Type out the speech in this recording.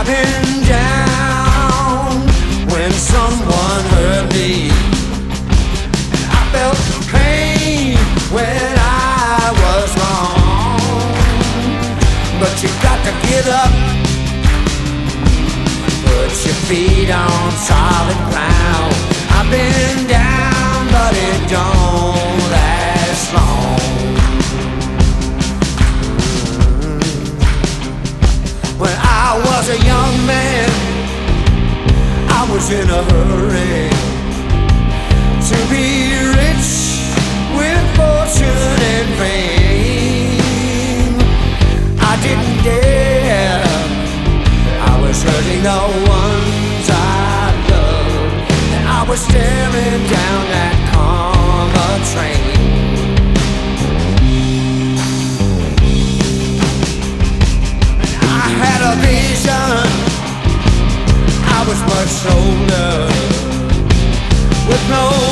been down when someone hurt me. I felt pain when I was wrong. But you got to get up, put your feet on solid ground. I've been down, but it don't last long. When I was a young man, I was in a hurry to be rich with fortune and fame. I didn't dare, I was hurting the ones I loved, and I was staring down that karma train. I had a vision, I was much older, with no